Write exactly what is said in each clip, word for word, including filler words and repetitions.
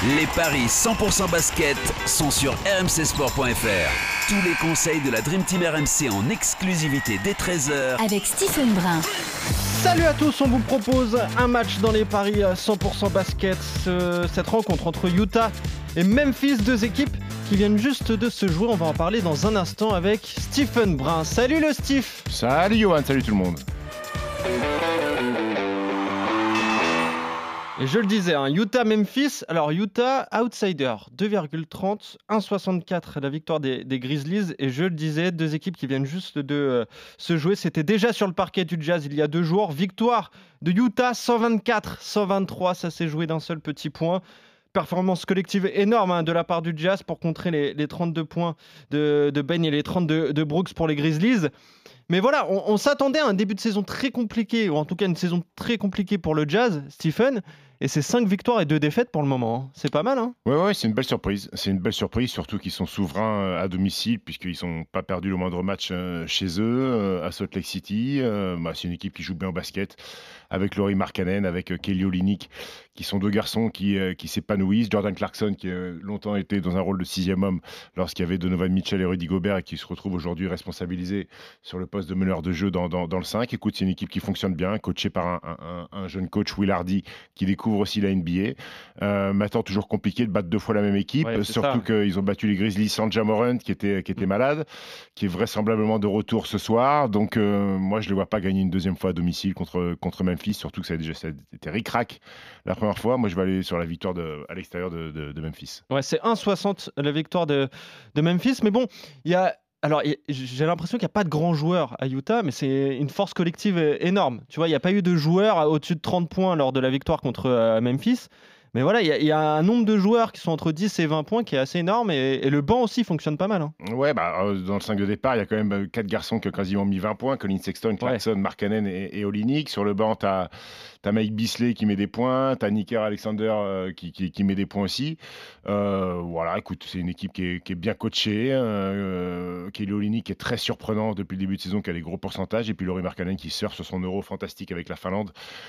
Les paris cent pour cent basket sont sur r m c sport point f r. Tous les conseils de la Dream Team R M C en exclusivité dès treize heures avec Stephen Brun. Salut à tous, on vous propose un match dans les paris cent pour cent basket. Ce, cette rencontre entre Utah et Memphis, deux équipes qui viennent juste de se jouer. On va en parler dans un instant avec Stephen Brun. Salut le Steve. Salut Johan, salut tout le monde. Et je le disais, hein, Utah-Memphis. Alors Utah, outsider, deux virgule trente, un virgule soixante-quatre la victoire des, des Grizzlies. Et je le disais, deux équipes qui viennent juste de euh, se jouer. C'était déjà sur le parquet du Jazz il y a deux jours. Victoire de Utah, cent vingt-quatre à cent vingt-trois. Ça s'est joué d'un seul petit point. Performance collective énorme hein, de la part du Jazz pour contrer les, les trente-deux points de, de Bane et les trente-deux de Brooks pour les Grizzlies. Mais voilà, on, on s'attendait à un début de saison très compliqué, ou en tout cas une saison très compliquée pour le Jazz, Stephen. Et c'est cinq victoires et deux défaites pour le moment. Hein. C'est pas mal, hein ? Ouais, ouais, c'est une belle surprise. C'est une belle surprise, surtout qu'ils sont souverains à domicile, puisqu'ils n'ont pas perdu le moindre match chez eux, à Salt Lake City. Bah, c'est une équipe qui joue bien au basket, avec Lauri Markkanen, avec Kelly Olynyk, qui sont deux garçons qui, qui s'épanouissent. Jordan Clarkson, qui a longtemps été dans un rôle de sixième homme lorsqu'il y avait Donovan Mitchell et Rudy Gobert, et qui se retrouve aujourd'hui responsabilisé sur le poste de meneur de jeu dans, dans, dans le cinq. Écoute, c'est une équipe qui fonctionne bien, coachée par un, un, un jeune coach, Will Hardy, qui découvre aussi la N B A. Euh, maintenant, toujours compliqué de battre deux fois la même équipe, ouais, surtout qu'ils ont battu les Grizzlies sans Ja Morant, qui était, qui était malade, qui est vraisemblablement de retour ce soir. Donc, euh, moi, je ne le vois pas gagner une deuxième fois à domicile contre, contre Memphis, surtout que ça a déjà ça a été ric-rac la première fois. Moi, je vais aller sur la victoire de, à l'extérieur de, de, de Memphis. Ouais, c'est un virgule soixante la victoire de, de Memphis. Mais bon, il y a... Alors, j'ai l'impression qu'il n'y a pas de grands joueurs à Utah, mais c'est une force collective énorme. Tu vois, il n'y a pas eu de joueurs au-dessus de trente points lors de la victoire contre euh, Memphis. Mais voilà, il y, y a un nombre de joueurs qui sont entre dix et vingt points qui est assez énorme. Et, et le banc aussi fonctionne pas mal. Hein. Ouais, bah, dans le cinq de départ, il y a quand même quatre garçons qui ont quasiment mis vingt points. Colin Sexton, Clarkson, ouais. Markkanen et, et Olynyk. Sur le banc, tu as Mike Beasley qui met des points. Tu as Nickeil Alexander euh, qui, qui, qui met des points aussi. Euh, voilà, écoute, c'est une équipe qui est, qui est bien coachée. Euh, Kelly Olynyk est très surprenant depuis le début de saison, qui a des gros pourcentages. Et puis Lauri Markkanen qui surfe sur son euro fantastique avec la Finlande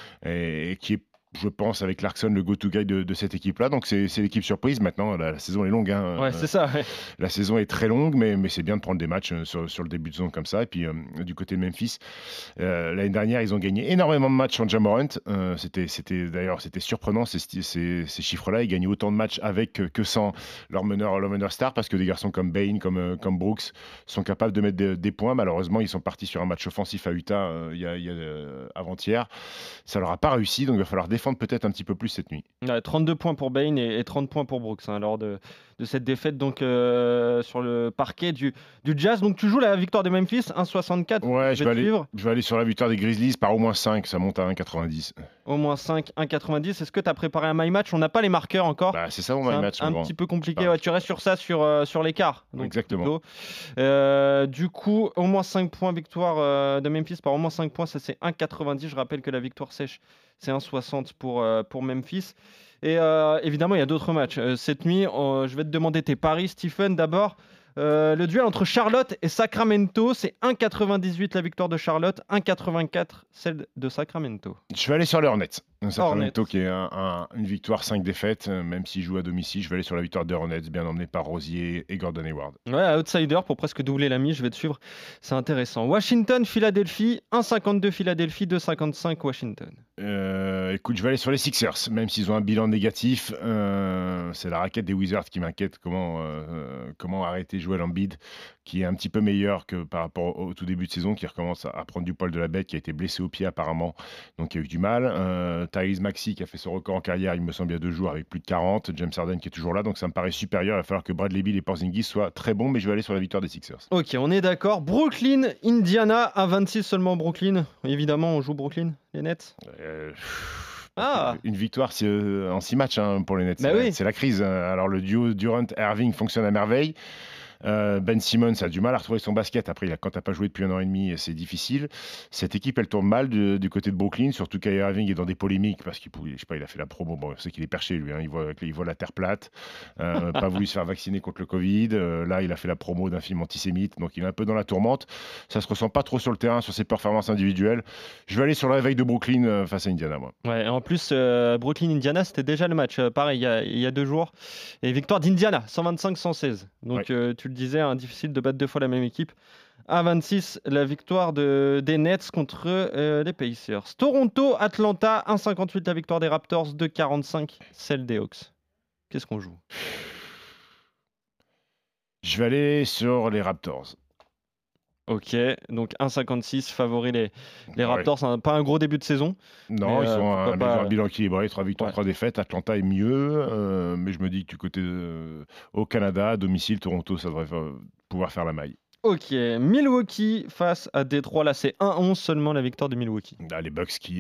et, et qui est, je pense, avec Clarkson, le go-to-guy de, de cette équipe-là. Donc, c'est, c'est l'équipe surprise. Maintenant, la, la saison est longue. Hein. Ouais, c'est ça. Ouais. La saison est très longue, mais, mais c'est bien de prendre des matchs sur, sur le début de saison comme ça. Et puis, euh, du côté de Memphis, euh, l'année dernière, ils ont gagné énormément de matchs sans Ja Morant. Euh, c'était, c'était, d'ailleurs, c'était surprenant, ces, ces, ces chiffres-là. Ils gagnaient autant de matchs avec que sans leur meneur, leur meneur star, parce que des garçons comme Bane, comme, comme Brooks, sont capables de mettre des, des points. Malheureusement, ils sont partis sur un match offensif à Utah euh, il y a, il y a, euh, avant-hier. Ça leur a pas réussi, donc il va falloir défendre peut-être un petit peu plus cette nuit. Ouais, trente-deux points pour Bane et, et trente points pour Brooks hein, lors de, de cette défaite donc, euh, sur le parquet du, du Jazz. Donc tu joues la victoire de Memphis, un virgule soixante-quatre. Ouais, je vais, aller, je vais aller sur la victoire des Grizzlies par au moins cinq, ça monte à un virgule quatre-vingt-dix. Au moins cinq, un virgule quatre-vingt-dix. Est-ce que tu as préparé un my match ? On n'a pas les marqueurs encore. Bah, c'est ça mon my match. Un, un bon. petit peu compliqué. Ouais, tu restes sur ça, sur, euh, sur l'écart. Donc, exactement. Euh, du coup, au moins cinq points victoire euh, de Memphis par au moins cinq points, ça c'est un virgule quatre-vingt-dix. Je rappelle que la victoire sèche, c'est un virgule soixante pour, euh, pour Memphis. Et euh, évidemment, il y a d'autres matchs. Euh, cette nuit, euh, je vais te demander tes paris, Stephen. D'abord, euh, le duel entre Charlotte et Sacramento, c'est un virgule quatre-vingt-dix-huit la victoire de Charlotte, un virgule quatre-vingt-quatre celle de Sacramento. Je vais aller sur les Hornets. Sacramento Hornets. qui est un, un, une victoire, cinq défaites, même s'il joue à domicile. Je vais aller sur la victoire des Hornets, bien emmené par Rosier et Gordon Hayward. Ouais, outsider pour presque doubler la mise, je vais te suivre. C'est intéressant. Washington, Philadelphie, un virgule cinquante-deux Philadelphie, deux virgule cinquante-cinq Washington. Euh, écoute, je vais aller sur les Sixers, même s'ils ont un bilan négatif. Euh, c'est la raquette des Wizards qui m'inquiète. Comment, euh, comment arrêter Joel Embiid, qui est un petit peu meilleur que par rapport au, au tout début de saison, qui recommence à, à prendre du poil de la bête, qui a été blessé au pied apparemment, donc il a eu du mal. Euh, Tyrese Maxey qui a fait son record en carrière, il me semble, il y a deux jours avec plus de quarante. James Harden qui est toujours là, donc ça me paraît supérieur. Il va falloir que Bradley Beal et Porzingis soient très bons, mais je vais aller sur la victoire des Sixers. Ok, on est d'accord. Brooklyn, Indiana, à vingt-six seulement Brooklyn. Évidemment, on joue Brooklyn, les Nets. Euh... Ah. Une victoire en six matchs hein, pour les Nets. Bah c'est, oui. c'est la crise. Alors le duo Durant-Irving fonctionne à merveille. Euh, Ben Simmons a du mal à retrouver son basket. Après, il a, quand tu n'as pas joué depuis un an et demi, c'est difficile. Cette équipe, elle tourne mal du, du côté de Brooklyn, surtout Kyrie Irving est dans des polémiques parce qu'il je sais pas, il a fait la promo. Bon, je sais qu'il est perché, lui. Hein, il, voit, il voit la terre plate. Euh, pas voulu se faire vacciner contre le Covid. Euh, là, il a fait la promo d'un film antisémite. Donc, il est un peu dans la tourmente. Ça se ressent pas trop sur le terrain, sur ses performances individuelles. Je vais aller sur la veille de Brooklyn euh, face à Indiana, moi. Ouais, en plus, euh, Brooklyn-Indiana, c'était déjà le match. Euh, pareil, il y, a, il y a deux jours. Et victoire d'Indiana, cent vingt-cinq à cent seize. Donc, ouais. euh, tu le disais, hein, difficile de battre deux fois la même équipe. À vingt-six, la victoire de, des Nets contre euh, les Pacers. Toronto, Atlanta, un cinquante-huit la victoire des Raptors, deux quarante-cinq celle des Hawks. Qu'est-ce qu'on joue? Je vais aller sur les Raptors. Ok, donc un cinquante-six, favori les, les Raptors. Ouais. Un, pas un gros début de saison. Non, ils euh, ont un, pas... un bilan équilibré, trois victoires, ouais. trois défaites. Atlanta est mieux, euh, mais je me dis que du côté de, au Canada, à domicile, Toronto, ça devrait euh, pouvoir faire la maille. Ok, Milwaukee face à Détroit. Là, c'est un onze seulement la victoire de Milwaukee. Là, les Bucks qui,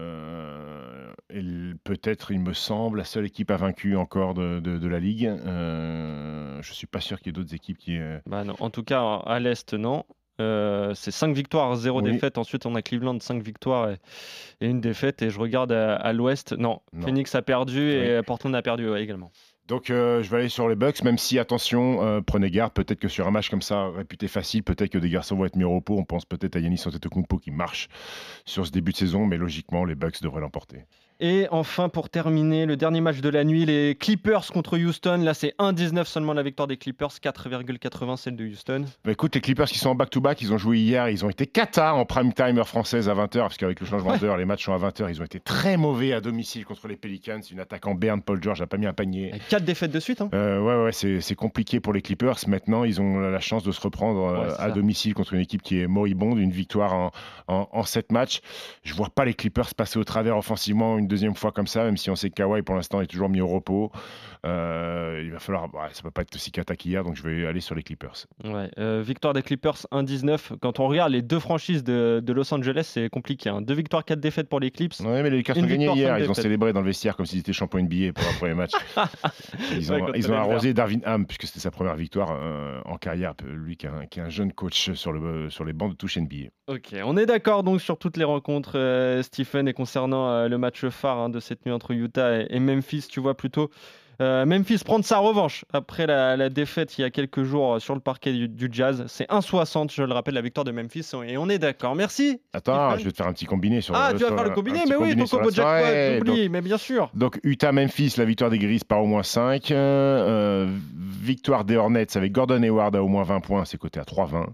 euh, est peut-être, il me semble, la seule équipe à vaincu encore de, de, de la Ligue. Euh, je ne suis pas sûr qu'il y ait d'autres équipes qui... Euh... Bah non, en tout cas, à l'Est, non. Euh, c'est cinq victoires, zéro oui. défaite. Ensuite, on a Cleveland, cinq victoires et, et une défaite. Et je regarde à, à l'Ouest. Non, non, Phoenix a perdu et oui. Portland a perdu ouais, également. Donc euh, je vais aller sur les Bucks, même si, attention, euh, prenez garde, peut-être que sur un match comme ça, réputé facile, peut-être que des garçons vont être mis au repos. On pense peut-être à Giannis Antetokounmpo qui marche sur ce début de saison, mais logiquement, les Bucks devraient l'emporter. Et enfin, pour terminer, le dernier match de la nuit, les Clippers contre Houston. Là, c'est un dix-neuf seulement la victoire des Clippers, quatre virgule quatre-vingts celle de Houston. Bah écoute, les Clippers qui sont en back-to-back, ils ont joué hier, ils ont été cata en prime time heure française à vingt heures, parce qu'avec le changement d'heure, les matchs sont à vingt heures. Ils ont été très mauvais à domicile contre les Pelicans. Une attaque en berne, Paul George n'a pas mis un panier. Avec quatre défaites de suite. Hein. Euh, ouais, ouais, c'est, c'est compliqué pour les Clippers. Maintenant, ils ont la chance de se reprendre ouais, à ça. domicile contre une équipe qui est moribonde, une victoire en, en, en sept matchs. Je vois pas les Clippers passer au travers offensivement une deuxième fois comme ça. Même si on sait que Kawhi pour l'instant est toujours mis au repos, euh, il va falloir. Ouais, ça ne peut pas être aussi cata qu'hier, donc je vais aller sur les Clippers. Ouais, euh, victoire des Clippers un dix-neuf. Quand on regarde les deux franchises de, de Los Angeles, c'est compliqué. Hein. Deux victoires, quatre défaites pour les Clips. Oui, mais les Lakers ont gagné hier. Ils défaites. ont célébré dans le vestiaire comme s'ils étaient champions N B A pour un premier match. Ils ont, ouais, ils ont arrosé Darvin Ham, puisque c'était sa première victoire euh, en carrière. Lui qui est, un, qui est un jeune coach sur, le, sur les bancs de touche N B A. Ok, on est d'accord donc sur toutes les rencontres, euh, Stephen, et concernant euh, le match phare hein, de cette nuit entre Utah et, et Memphis, tu vois plutôt euh, Memphis prendre sa revanche après la, la défaite il y a quelques jours sur le parquet du, du Jazz. C'est un soixante, je le rappelle, la victoire de Memphis, et on est d'accord. Merci. Attends, Stephen. je vais te faire un petit combiné sur. Ah, le, tu vas faire le combiné, mais oui, ton combo jackpot, j'oublie, mais bien sûr. Donc Utah-Memphis, la victoire des Grizzlies par au moins cinq. Euh, victoire des Hornets avec Gordon Hayward à au moins vingt points, c'est coté à trois vingt.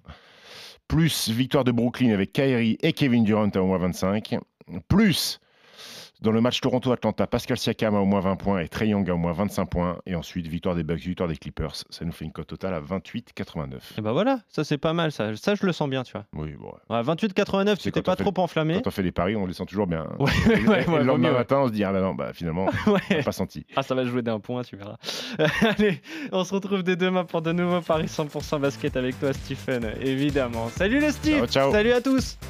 Plus victoire de Brooklyn avec Kyrie et Kevin Durant à au moins vingt-cinq. Plus, dans le match Toronto-Atlanta, Pascal Siakam à au moins vingt points et Trae Young à au moins vingt-cinq points. Et ensuite, victoire des Bucks, victoire des Clippers. Ça nous fait une cote totale à vingt-huit quatre-vingt-neuf. Et bah voilà, ça c'est pas mal. Ça, ça je le sens bien, tu vois. Oui, bon. Ouais, vingt-huit quatre-vingt-neuf, tu t'es pas trop enflammé. Quand on fait les paris, on les sent toujours bien. Ouais, et, ouais, et, ouais, et ouais, le lendemain mieux, matin, on se dit, ah bah non, bah finalement, ouais. on n'a pas senti. Ah, ça va jouer d'un point, tu verras. Allez, on se retrouve dès demain pour de nouveaux paris cent pour cent basket avec toi, Stephen, évidemment. Salut les Steve. Ciao, ciao. Salut à tous.